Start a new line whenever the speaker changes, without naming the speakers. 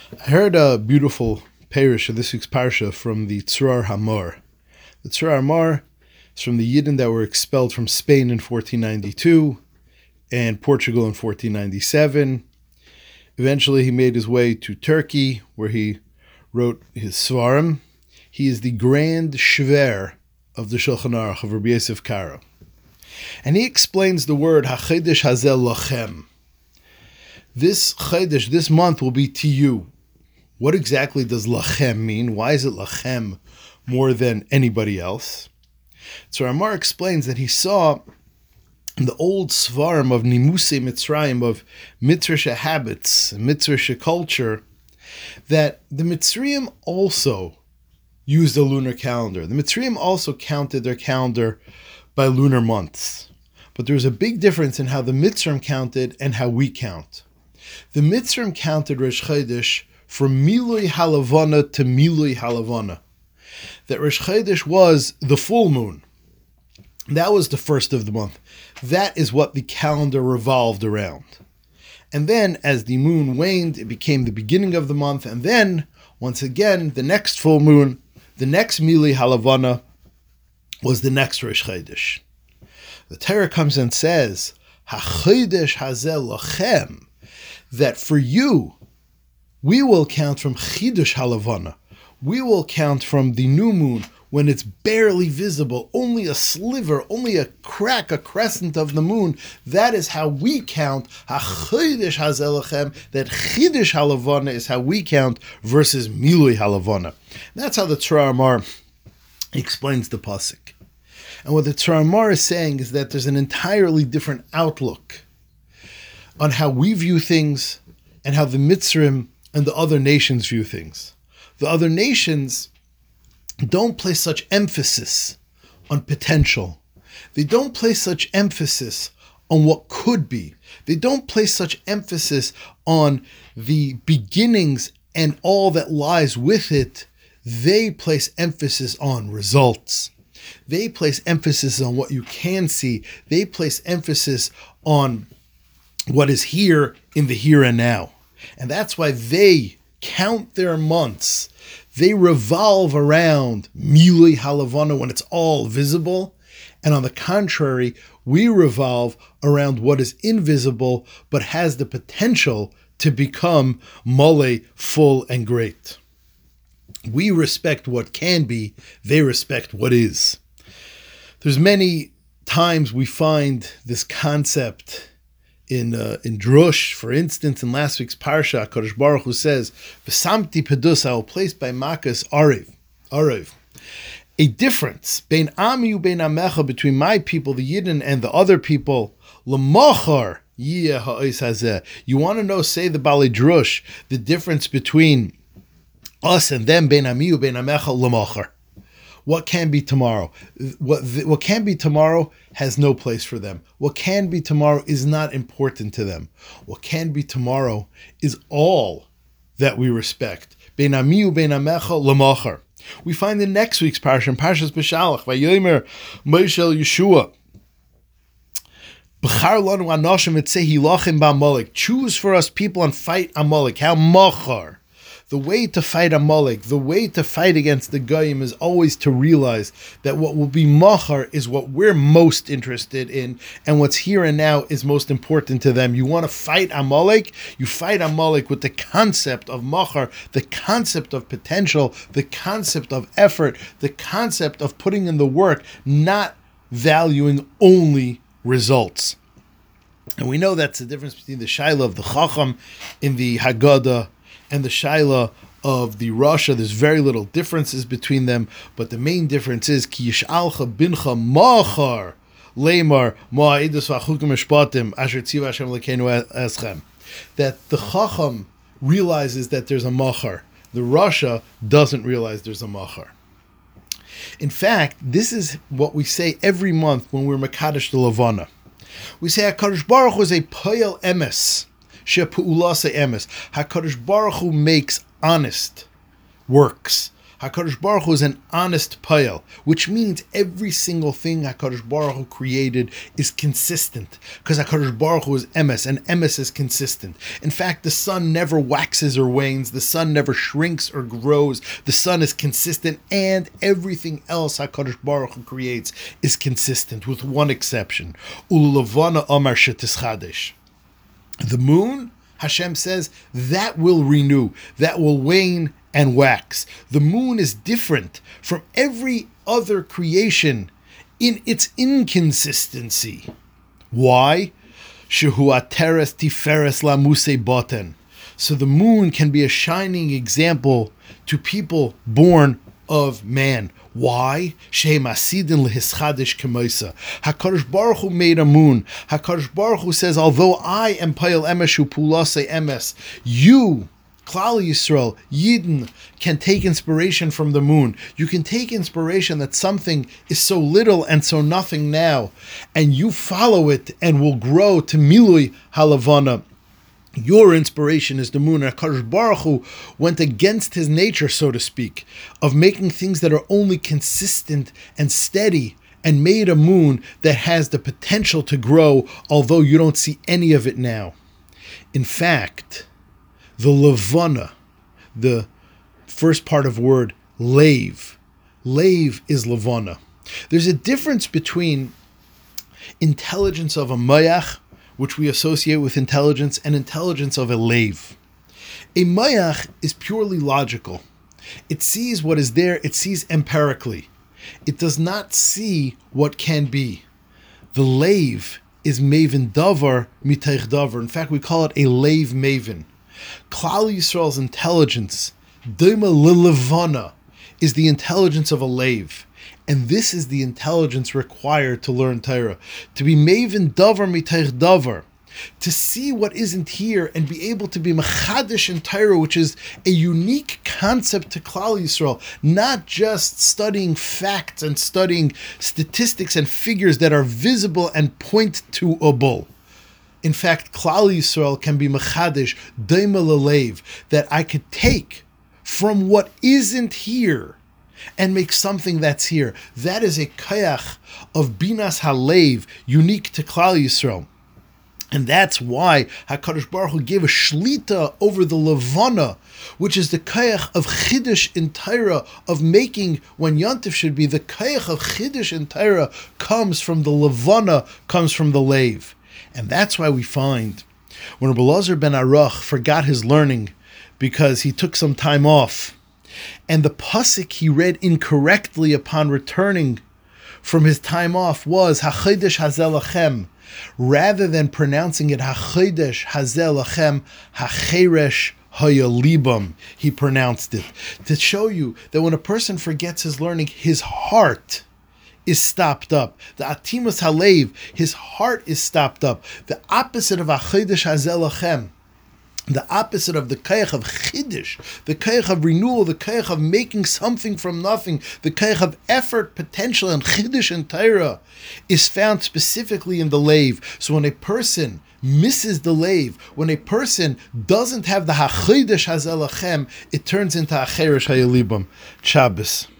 I heard a beautiful parish of this week's parsha from the Tzrar Hamor. The Tzrar Hamor is from the Yidden that were expelled from Spain in 1492 and Portugal in 1497. Eventually he made his way to Turkey, where he wrote his Svarim. He is the Grand Shver of the Shulchan Aruch of Rabbi Yosef Karo. And he explains the word HaChedesh Hazel Lachem. This Chedesh, this month, will be to you. What exactly does Lachem mean? Why is it Lachem more than anybody else? So Ramar explains that he saw in the old Svarim of Nimuse Mitzrayim, of Mitzrisha habits, Mitzrisha culture, that the Mitzrayim also used a lunar calendar. The Mitzrayim also counted their calendar by lunar months. But there's a big difference in how the Mitzrayim counted and how we count. The Mitzrayim counted Rosh Chodesh from Milui Halavana to Milui Halavana. That Rosh Chodesh was the full moon. That was the first of the month. That is what the calendar revolved around. And then as the moon waned, it became the beginning of the month. And then, once again, the next full moon, the next Milui Halavana, was the next Rosh Chodesh. The Torah comes and says, HaChodesh Hazel Lachem, that for you, we will count from Chidush Halavana. We will count from the new moon when it's barely visible, only a sliver, only a crack, a crescent of the moon. That is how we count. HaChodesh Hazel Lachem, that Chidush Halavana is how we count versus Milui Halavana. That's how the Tzrar Hamor explains the pasuk. And what the Tzrar Hamor is saying is that there's an entirely different outlook on how we view things and how the Mitzrayim and the other nations view things. The other nations don't place such emphasis on potential. They don't place such emphasis on what could be. They don't place such emphasis on the beginnings and all that lies with it. They place emphasis on results. They place emphasis on what you can see. They place emphasis on what is here in the here and now. And that's why they count their months. They revolve around Milui Halavana when it's all visible. And on the contrary, we revolve around what is invisible but has the potential to become Mole, full and great. We respect what can be, they respect what is. There's many times we find this concept in Drush, for instance, in last week's parsha, HaKadosh Baruch Hu says, "V'samti pedus, I will place by Makas Arev, a difference bein ami u bein amecha, between my people, the Yidden, and the other people. L'machar yeh ha'os hazeh." You want to know? Say the Bali Drush, the difference between us and them, bein ami u bein amecha, l'machar. What can be tomorrow? What can be tomorrow has no place for them. What can be tomorrow is not important to them. What can be tomorrow is all that we respect. Bein ami u bein amecha l'machar. We find in next week's parsha, in Parshas Beshalach, Vayomer Moshe Yeshua, B'char lanu anoshim etzehi lachem ba'Amalek. Choose for us people and fight Amalek. How machar? The way to fight Amalek, the way to fight against the Goyim, is always to realize that what will be machar is what we're most interested in, and what's here and now is most important to them. You want to fight Amalek? You fight Amalek with the concept of machar, the concept of potential, the concept of effort, the concept of putting in the work, not valuing only results. And we know that's the difference between the Shaila of the Chacham in the Haggadah and the Shaila of the Rasha. There's very little differences between them, but the main difference is Ki yishalcha bincha machar leimar ma'idus v'achukim mishpatim asher tziva Hashem lekeinu eschem. That the Chacham realizes that there's a machar. The Rasha doesn't realize there's a machar. In fact, this is what we say every month when we're Mekadesh the Levana. We say HaKadosh Baruch Hu is a poyel emes. HaKadosh Baruch Hu makes honest works. HaKadosh Baruch Hu is an honest payal, which means every single thing HaKadosh Baruch Hu created is consistent, because HaKadosh Baruch Hu is emes, and emes is consistent. In fact, the sun never waxes or wanes, the sun never shrinks or grows, the sun is consistent, and everything else HaKadosh Baruch Hu creates is consistent, with one exception. Ulavana Amar Shetischadesh. The moon, Hashem says, that will renew, that will wane and wax. The moon is different from every other creation in its inconsistency. Why? Shehu ateres tiferes lamuse boten. So the moon can be a shining example to people born of man. Why? HaKadosh Baruch Hu made a moon. HaKadosh Baruch Hu says, although I am Payal Emes Hu Pulase Emes, you, Klal Yisrael, Yidden, can take inspiration from the moon. You can take inspiration that something is so little and so nothing now, and you follow it and will grow to Milui Halavana. Your inspiration is the moon. And HaKadosh Baruch Hu went against his nature, so to speak, of making things that are only consistent and steady, and made a moon that has the potential to grow, although you don't see any of it now. In fact, the Levana, the first part of word, Lev is Levana. There's a difference between intelligence of a Mayach, which we associate with intelligence, and intelligence of a Lev. A Mayach is purely logical. It sees what is there, it sees empirically. It does not see what can be. The Lev is Maven Davar Miteich Davar. In fact, we call it a Lev Maven. Klal Yisrael's intelligence, Dima Lilevana, is the intelligence of a Lev. And this is the intelligence required to learn Torah. To be Maven Davar Miteich Davar. To see what isn't here and be able to be Mechadish in Torah, which is a unique concept to Klal Yisrael. Not just studying facts and studying statistics and figures that are visible and point to a bull. In fact, Klal Yisrael can be Mechadish, Daima Lelev, that I could take from what isn't here and make something that's here. That is a kayach of Binas Halev, unique to Klal Yisrael. And that's why HaKadosh Baruch Hu gave a shlita over the Levana, which is the kayach of Chiddush in Torah, of making when Yontif should be. The kayach of Chiddush in Torah comes from the Levana, comes from the Lev. And that's why we find when Rabbi Elazar ben Aruch forgot his learning because he took some time off, and the pasuk he read incorrectly upon returning from his time off was HaChodesh Hazel Lachem. Rather than pronouncing it HaChodesh Hazel Lachem, HaCheresh Hayalibam, he pronounced it. To show you that when a person forgets his learning, his heart is stopped up. The Atimus Halev, his heart is stopped up. The opposite of HaChodesh Hazel Lachem, the opposite of the kayach of chiddush, the kayach of renewal, the kayach of making something from nothing, the kayach of effort, potential, and chiddush and Torah is found specifically in the Lev. So when a person misses the Lev, when a person doesn't have the hachidush hazelachem, it turns into acheresh hayalibam. Shabbos.